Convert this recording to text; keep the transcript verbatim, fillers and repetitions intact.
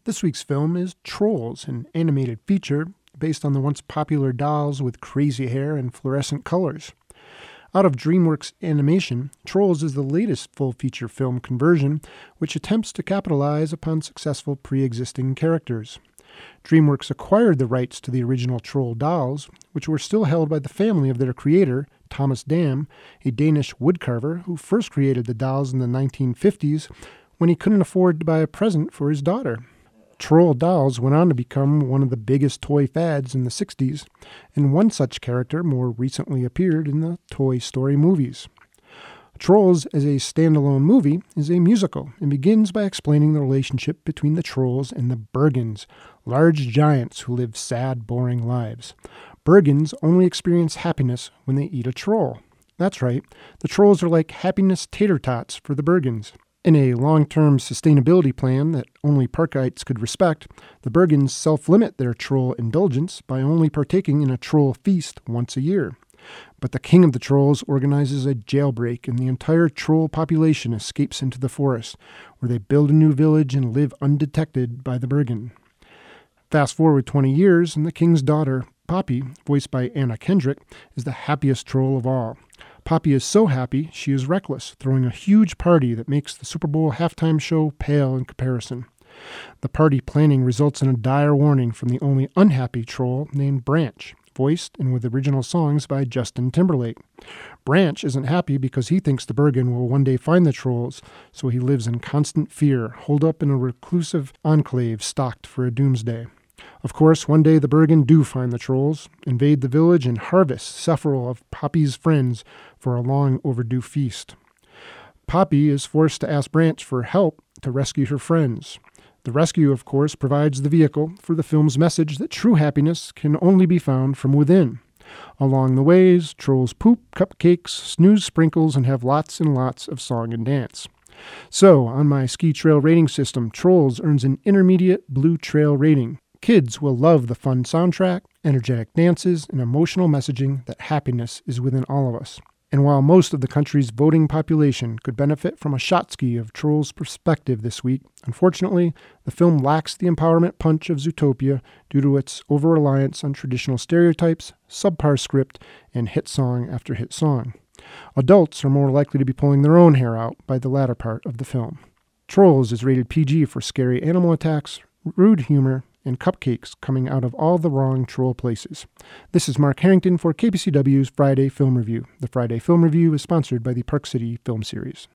This week's film is Trolls, an animated feature based on the once popular dolls with crazy hair and fluorescent colors. Out of DreamWorks Animation, Trolls is the latest full-feature film conversion, which attempts to capitalize upon successful pre-existing characters. DreamWorks acquired the rights to the original Troll dolls, which were still held by the family of their creator, Thomas Dam, a Danish woodcarver who first created the dolls in the nineteen fifties when he couldn't afford to buy a present for his daughter. Troll dolls went on to become one of the biggest toy fads in the sixties, and one such character more recently appeared in the Toy Story movies. Trolls, as a standalone movie, is a musical and begins by explaining the relationship between the trolls and the Bergens, large giants who live sad, boring lives. Bergens only experience happiness when they eat a troll. That's right, the trolls are like happiness tater tots for the Bergens. In a long-term sustainability plan that only Parkites could respect, the Bergens self-limit their troll indulgence by only partaking in a troll feast once a year. But the king of the trolls organizes a jailbreak, and the entire troll population escapes into the forest, where they build a new village and live undetected by the Bergen. Fast forward twenty years, and the king's daughter, Poppy, voiced by Anna Kendrick, is the happiest troll of all. Poppy is so happy, she is reckless, throwing a huge party that makes the Super Bowl halftime show pale in comparison. The party planning results in a dire warning from the only unhappy troll named Branch, voiced and with original songs by Justin Timberlake. Branch isn't happy because he thinks the Bergen will one day find the trolls, so he lives in constant fear, holed up in a reclusive enclave stocked for a doomsday. Of course, one day the Bergen do find the trolls, invade the village, and harvest several of Poppy's friends for a long overdue feast. Poppy is forced to ask Branch for help to rescue her friends. The rescue, of course, provides the vehicle for the film's message that true happiness can only be found from within. Along the ways, trolls poop, cupcakes, snooze sprinkles, and have lots and lots of song and dance. So, on my ski trail rating system, Trolls earns an intermediate blue trail rating. Kids will love the fun soundtrack, energetic dances, and emotional messaging that happiness is within all of us. And while most of the country's voting population could benefit from a shot ski of Trolls' perspective this week, unfortunately, the film lacks the empowerment punch of Zootopia due to its over-reliance on traditional stereotypes, subpar script, and hit song after hit song. Adults are more likely to be pulling their own hair out by the latter part of the film. Trolls is rated P G for scary animal attacks, rude humor, and cupcakes coming out of all the wrong troll places. This is Mark Harrington for K P C W's Friday Film Review. The Friday Film Review is sponsored by the Park City Film Series.